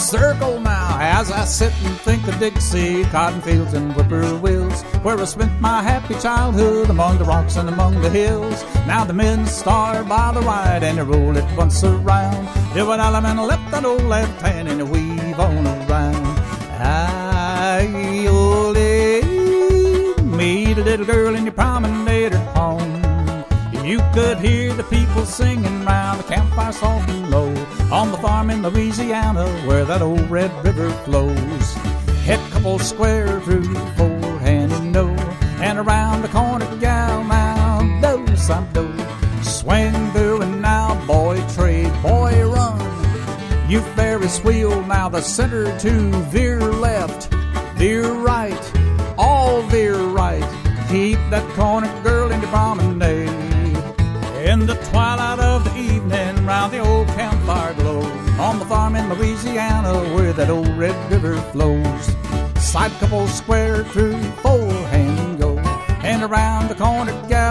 circle now as I sit and think of Dixie, cotton fields and whippoorwills, where I spent my happy childhood among the rocks and among the hills. Now the men start by the right and they roll it once around. Do an element left and old left hand and they weave on around. Aye-ole, meet a little girl and you promenade her home. You could hear the people singing round the campfire soft and low, on the farm in Louisiana where that old Red River flows. Head couple square through, forehand and no, and around the corner gal now, do some do. Swing through and now, boy trade, boy run. You Ferris wheel now the center to veer left, veer right, all veer right. Keep that corner girl in your promenade. In the twilight of the evening, round the old campfire glow, on the farm in Louisiana where that old Red River flows. Side couple square through, forehand and go, and around the corner gal